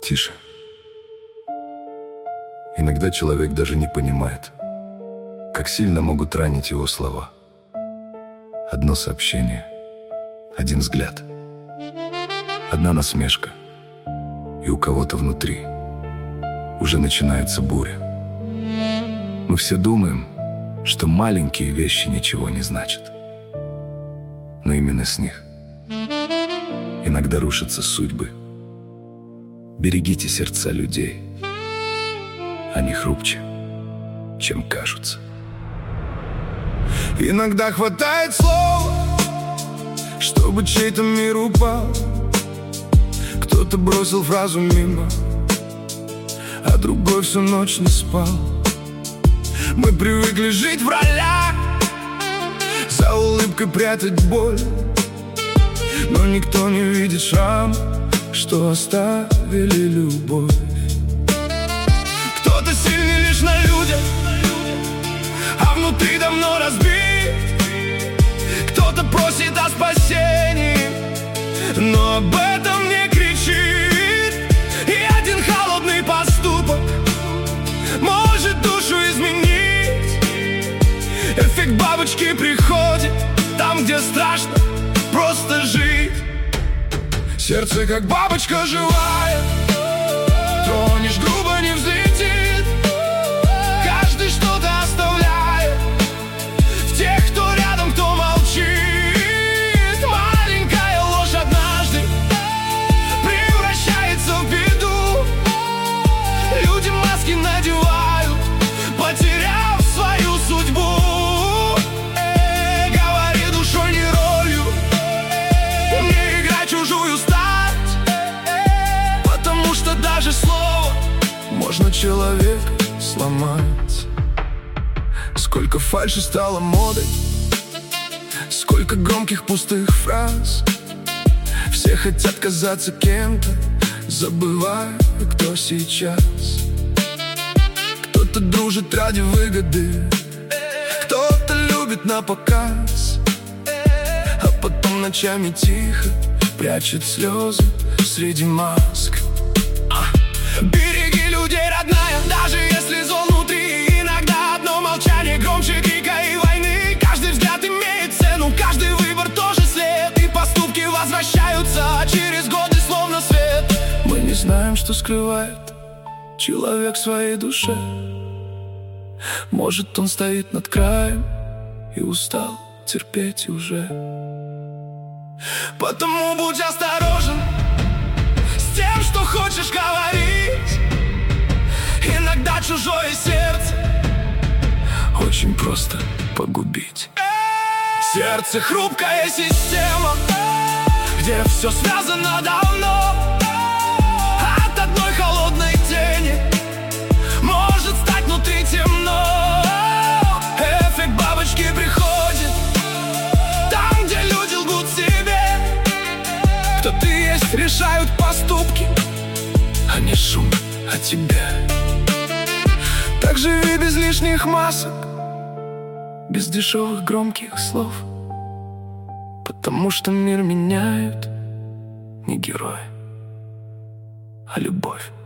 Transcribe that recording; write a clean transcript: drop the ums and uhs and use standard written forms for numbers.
Тише. Иногда человек даже не понимает, как сильно могут ранить его слова. Одно сообщение, один взгляд, одна насмешка, и у кого-то внутри уже начинается буря. Мы все думаем, что маленькие вещи ничего не значат, но именно с них иногда рушатся судьбы. Берегите сердца людей, они хрупче, чем кажутся. Иногда хватает слова, чтобы чей-то мир упал. Кто-то бросил фразу мимо, а другой всю ночь не спал. Мы привыкли жить в ролях, за улыбкой прятать боль, но никто не видит шрам, что оставили любовь. Кто-то сильный лишь на людях, а внутри давно разбит. Кто-то просит о спасении, но об этом не кричит. И один холодный поступок может душу изменить. Эффект бабочки приходит там, где страшно просто жить. Сердце как бабочка живая, тронешь грубо, не взлетит. Каждый что-то оставляет в тех, кто рядом, кто молчит. Маленькая ложь однажды превращается в беду. Люди маски надевают, потеряв свою судьбу. Говори душой, не ролью, не играй чужую стать, потому что даже слово можно человека сломать. Сколько фальши стало модой, сколько громких пустых фраз. Все хотят казаться кем-то, забывая, кто сейчас. Кто-то дружит ради выгоды, кто-то любит напоказ, а потом ночами тихо прячет слезы среди маск. Береги людей, родная, даже если зло внутри. Иногда одно молчание громче крика и войны. Каждый взгляд имеет цену, каждый выбор тоже след. И поступки возвращаются через годы словно свет. Мы не знаем, что скрывает человек в своей душе. Может, он стоит над краем и устал терпеть уже. Потому будь осторожен с тем, что хочешь говорить. Иногда чужое сердце очень просто погубить. Сердце — хрупкая система, где все связано давно. От одной холодной тени может стать внутри темно. Эффект бабочки приходит там, где люди лгут себе. Кто ты есть, решают поступки, а не шум о тебе. Так живи без лишних масок, без дешевых громких слов, потому что мир меняют не герои, а любовь.